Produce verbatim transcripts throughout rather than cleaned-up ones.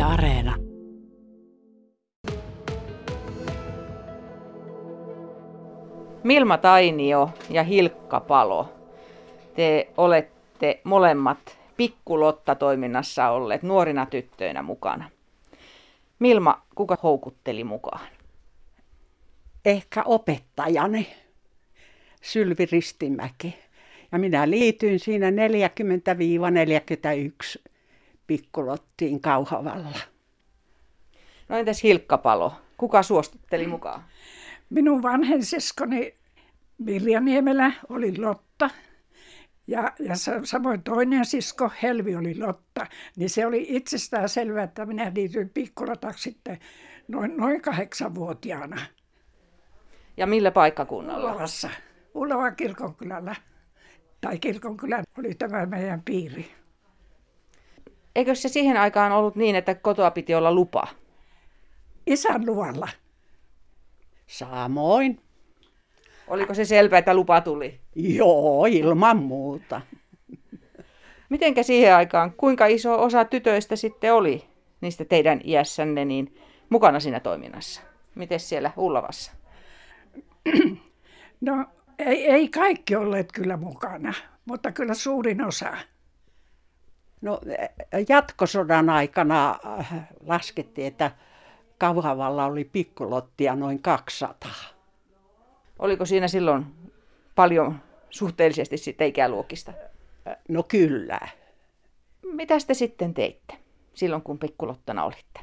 Areena. Milma Tainio ja Hilkka Palo, te olette molemmat Pikku Lotta-toiminnassa olleet nuorina tyttöinä mukana. Milma, kuka houkutteli mukaan? Ehkä opettajani, Sylvi Ristimäki. Ja minä liityin siinä neljäkymmentä neljäkymmentäyksi Pikku Lottiin Kauhavalla. No entäs Hilkka Palo, kuka suostutteli mukaan? Minun vanhen siskoni Mirja Niemelä oli Lotta ja, ja samoin toinen sisko Helvi oli Lotta. Niin se oli itsestään selvää, että minä liityin Pikku Lotaksi sitten noin, noin kahdeksanvuotiaana. Ja millä paikkakunnalla? Ullavassa, Ullavan kirkonkylällä. Tai kirkonkylä oli tämä meidän piiri. Eikö se siihen aikaan ollut niin, että kotoa piti olla lupa? Isän luvalla. Samoin. Oliko se selvä, että lupa tuli? Joo, ilman muuta. Mitenkä siihen aikaan, kuinka iso osa tytöistä sitten oli niistä teidän iässänne niin mukana siinä toiminnassa? Miten siellä Ullavassa? No ei, ei kaikki olleet kyllä mukana, mutta kyllä suurin osa. No jatkosodan aikana laskettiin, että Kauhavalla oli pikkulottia noin kaksisataa. Oliko siinä silloin paljon suhteellisesti sitten ikäluokista? No kyllä. Mitä te sitten teitte silloin, kun pikkulottana olitte?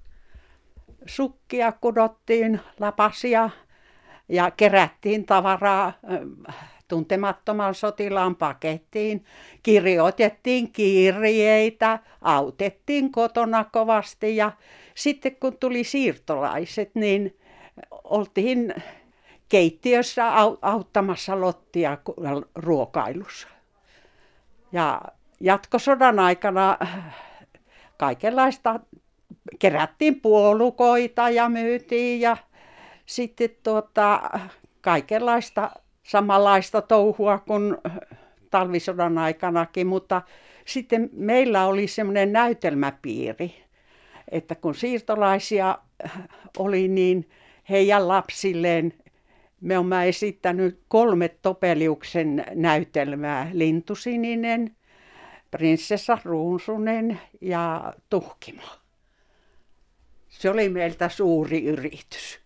Sukkia kudottiin, lapasia ja kerättiin tavaraa tuntemattoman sotilaan pakettiin. Kirjoitettiin kirjeitä, autettiin kotona kovasti ja sitten kun tuli siirtolaiset, niin oltiin keittiössä auttamassa Lottia ruokailussa. Ja jatkosodan aikana kaikenlaista kerättiin puolukoita ja myytiin ja sitten tuota, kaikenlaista samanlaista touhua kuin talvisodan aikanakin, mutta sitten meillä oli semmoinen näytelmäpiiri, että kun siirtolaisia oli, niin heidän lapsilleen me olemme esittänyt kolme Topeliuksen näytelmää, Lintusininen, Prinsessa Ruusunen ja Tuhkimo. Se oli meiltä suuri yritys.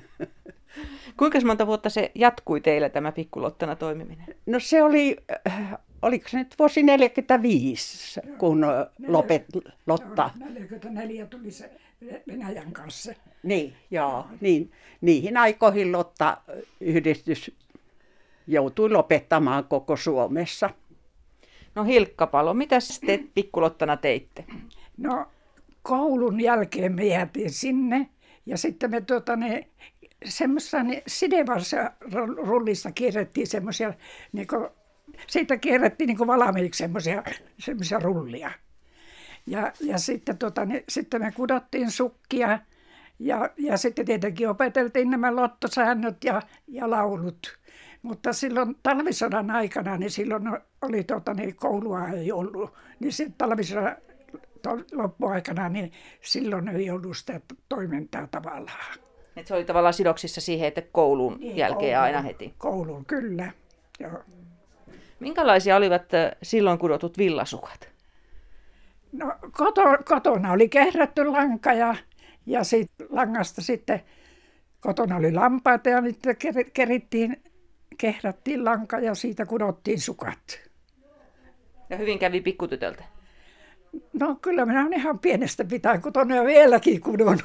Kuinka monta vuotta se jatkui teillä tämä Pikkulottana toimiminen? No se oli, oliko se nyt vuosi neljäkymmentäviisi, kun lopet Lotta. neljäkymmentäneljä tuli se Venäjän kanssa. Niin, joo. Niin, niihin aikoihin Lotta-yhdistys joutui lopettamaan koko Suomessa. No Hilkka Palo, mitä te Pikkulottana teitte? No koulun jälkeen me jäätiin sinne ja sitten me tuota, ne, semmoisessa ne, sidevarsa rullista kierrettiin semmoisia, niin kuin, siitä kierrettiin niin kuin valmiiksi semmoisia, semmoisia rullia. Ja, ja sitten, tuota, ne, sitten me kudottiin sukkia ja, ja sitten tietenkin opeteltiin nämä lottosäännöt ja, ja laulut. Mutta silloin talvisodan aikana, niin silloin oli tuota, niin koulua ei ollut, niin sitten talvisodan loppuaikana, niin silloin ei ollut sitä toimintaa tavallaan. Et se oli tavallaan sidoksissa siihen, että koulun niin, jälkeen koulun, aina heti. Koulun, kyllä. Joo. Minkälaisia olivat silloin kudotut villasukat? No koto, kotona oli kehrätty lanka ja, ja sit, langasta sitten kotona oli lampaita ja sitten kerittiin, kehrättiin lanka ja siitä kudottiin sukat. Ja hyvin kävi pikkutytöltä? No kyllä minä olen ihan pienestä pitäen kotona ja vieläkin kudon.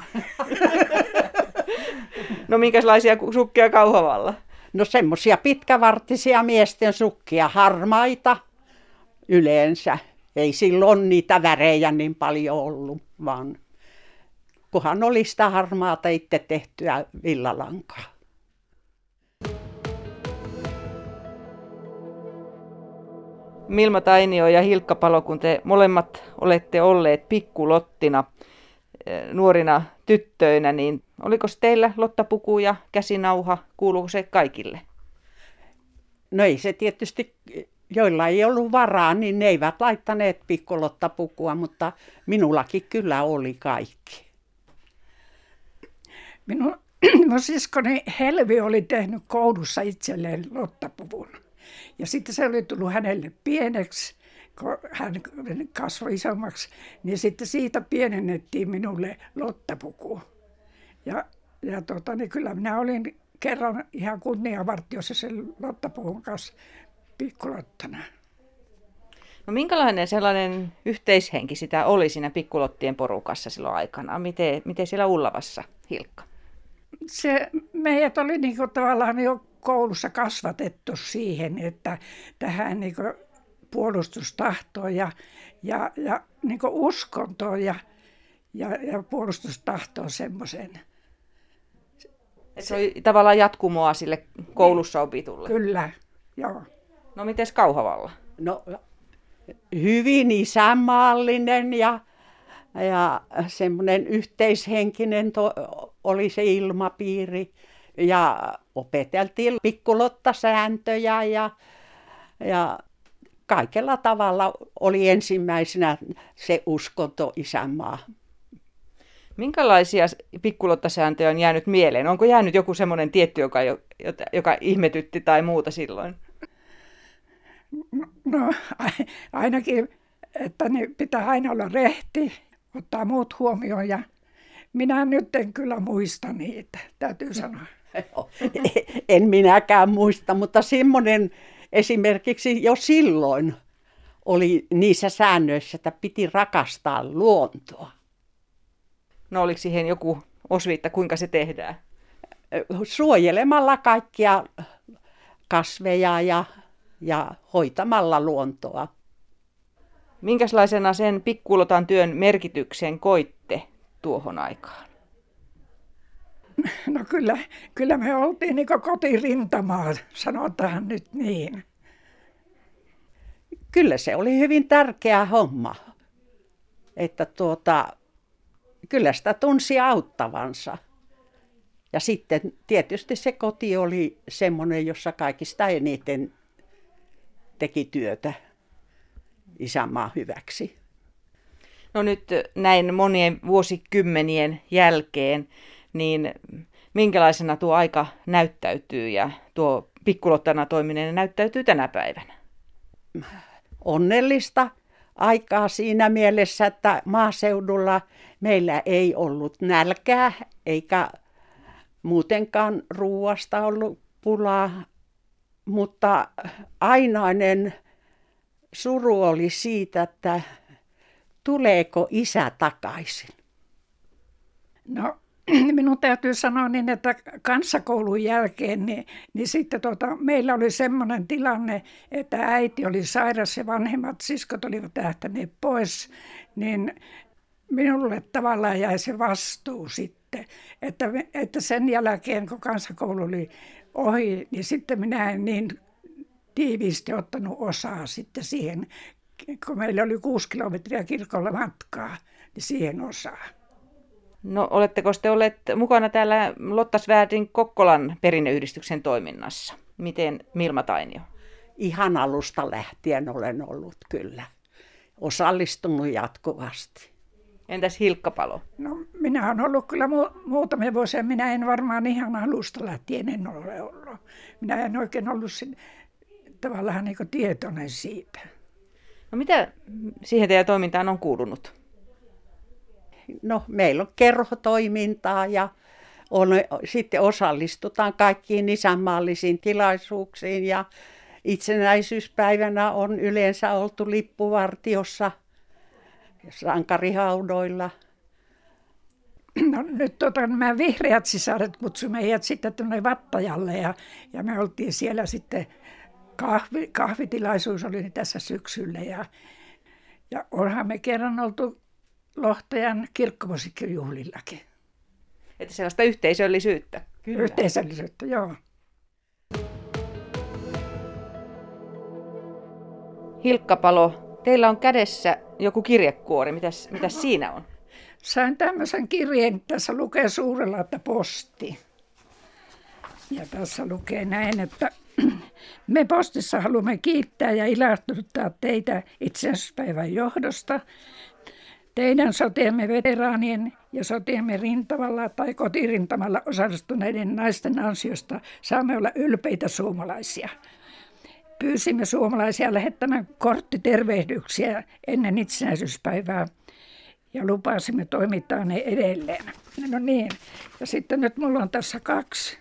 No minkälaisia sukkia Kauhavalla? No semmoisia pitkävartisia miesten sukkia, harmaita yleensä. Ei silloin niitä värejä niin paljon ollut, vaan kunhan oli sitä harmaata itse tehtyä villalankaa. Milma Tainio ja Hilkka Palo, kun te molemmat olette olleet Pikkulottina nuorina tyttöinä, niin oliko teillä lottapuku ja käsinauha, kuuluuko se kaikille? No ei se tietysti joilla ei ollut varaa, niin ne eivät laittaneet pikkulottapukua, mutta minullakin kyllä oli kaikki. Minun, minun siskoni Helvi oli tehnyt koulussa itselleen lottapuvun. Ja sitten se oli tullut hänelle pieneksi, kun hän kasvoi isommaksi, niin sitten siitä pienennettiin minulle lottapuku. Ja, ja tota, niin kyllä minä olin kerran ihan kunniavartiossa sen lottapuvun kanssa pikkulottana. No minkälainen sellainen yhteishenki sitä oli siinä pikkulottien porukassa silloin aikana? Miten, miten siellä Ullavassa, Hilkka? Se, meidät oli niin kuin tavallaan jo koulussa kasvatettu siihen, että tähän niin kuin puolustustahtoon ja, ja, ja niin kuin uskontoon ja, ja, ja puolustustahtoon semmoisen. Se, se oli tavallaan jatkumoa sille koulussa opitulle. Kyllä, joo. No mites Kauhavalla? No hyvin isänmaallinen ja, ja semmoinen yhteishenkinen to, oli se ilmapiiri. Ja opeteltiin pikkulottasääntöjä ja, ja kaikella tavalla oli ensimmäisenä se uskonto isänmaa. Minkälaisia pikkulottasääntöjä on jäänyt mieleen? Onko jäänyt joku semmoinen tietty, joka, joka ihmetytti tai muuta silloin? No ainakin, että niin pitää aina olla rehti, ottaa muut huomioon ja minä nyt en kyllä muista niitä, täytyy sanoa. En minäkään muista, mutta semmoinen esimerkiksi jo silloin oli niissä säännöissä, että piti rakastaa luontoa. No oliko siihen joku osviitta, kuinka se tehdään? Suojelemalla kaikkia kasveja ja, ja hoitamalla luontoa. Minkälaisena sen pikkulotan työn merkityksen koitte tuohon aikaan? No kyllä, kyllä me oltiin niin kuin kotirintamaa, sanotaan nyt niin. Kyllä se oli hyvin tärkeä homma, että tuota, kyllä sitä tunsi auttavansa. Ja sitten tietysti se koti oli semmoinen, jossa kaikista eniten teki työtä isänmaan hyväksi. No nyt näin monien vuosikymmenien jälkeen, niin minkälaisena tuo aika näyttäytyy ja tuo pikkulottana toiminen näyttäytyy tänä päivänä? Onnellista aikaa siinä mielessä, että maaseudulla meillä ei ollut nälkää eikä muutenkaan ruuasta ollut pulaa, mutta ainainen suru oli siitä, että tuleeko isä takaisin. No minun täytyy sanoa niin, että kansakoulun jälkeen niin, niin sitten tota, meillä oli semmoinen tilanne, että äiti oli sairas ja vanhemmat siskot olivat lähteneet pois, niin minulle tavallaan jäi se vastuu sitten, että, että sen jälkeen kun kansakoulu oli ohi, niin sitten minä en niin tiiviisti ottanut osaa sitten siihen, kun meillä oli kuusi kilometriä kirkolla matkaa, niin siihen osaa. No oletteko te olleet mukana täällä Lottasvärdin Kokkolan perinneyhdistyksen toiminnassa? Miten Milma Tainio? Ihan alusta lähtien olen ollut kyllä. Osallistunut jatkuvasti. Entäs Hilkka Palo? No minä olen ollut kyllä mu- muutamia vuosia. Minä en varmaan ihan alusta lähtien en ole ollut. Minä en oikein ollut sin- tavallaan niin kuin tietoinen siitä. No mitä siihen teidän toimintaan on kuulunut? No meillä on kerhotoimintaa ja on, sitten osallistutaan kaikkiin isänmaallisiin tilaisuuksiin ja itsenäisyyspäivänä on yleensä oltu lippuvartiossa sankarihaudoilla. No nyt tota, nämä vihreät sisaret kutsui meidät sitten tuonne Vattajalle ja, ja me oltiin siellä sitten, kahvi, kahvitilaisuus oli tässä syksyllä ja, ja onhan me kerran oltu Lohtajan kirkkomusikkijuhlillakin. Että sellaista yhteisöllisyyttä. Kyllä. Yhteisöllisyyttä, joo. Hilkka Palo, teillä on kädessä joku kirjekuori. Mitäs, mitäs siinä on? Sain tämmöisen kirjeen, tässä lukee suurella, että posti. Ja tässä lukee näin, että Me postissa haluamme kiittää ja ilahduttaa teitä itsenäisyyspäivän johdosta. Teidän sotiemme veteraanien ja sotiemme rintamalla tai kotirintamalla osallistuneiden naisten ansiosta saamme olla ylpeitä suomalaisia. Pyysimme suomalaisia lähettämään korttitervehdyksiä ennen itsenäisyyspäivää ja lupasimme toimittaa ne edelleen. No niin, ja sitten nyt mulla on tässä kaksi.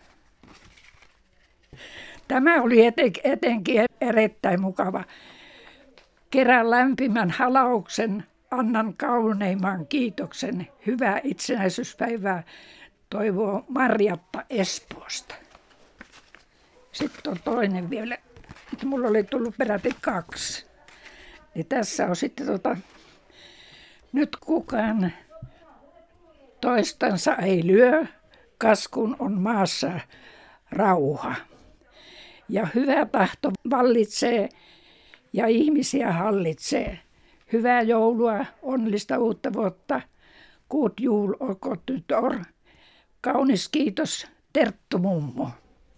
Tämä oli etenkin erittäin mukava. Kerään lämpimän halauksen, annan kauneimman kiitoksen. Hyvää itsenäisyyspäivää, toivoo Marjatta Espoosta. Sitten on toinen vielä. Mulla oli tullut peräti kaksi. Niin tässä on sitten tota, nyt kukaan toistansa ei lyö, kas kun on maassa rauha. Ja hyvä tahto vallitsee ja ihmisiä hallitsee. Hyvää joulua, onnellista uutta vuotta. God jul och gott nytt år. Kaunis kiitos, Terttu mummo.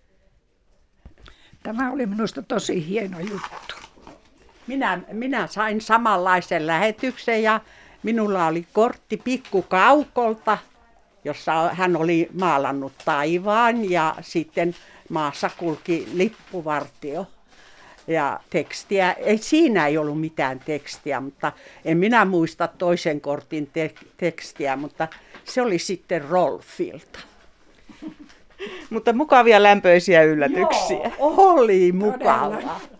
Tämä oli minusta tosi hieno juttu. Minä, minä sain samanlaisen lähetyksen ja minulla oli kortti Pikku Kaukolta, jossa hän oli maalannut taivaan ja sitten maassa kulki lippuvartio. Ja tekstiä, ei, siinä ei ollut mitään tekstiä, mutta en minä muista toisen kortin te- tekstiä, mutta se oli sitten Rolfilta. Mutta mukavia lämpöisiä yllätyksiä. Joo, oli mukava.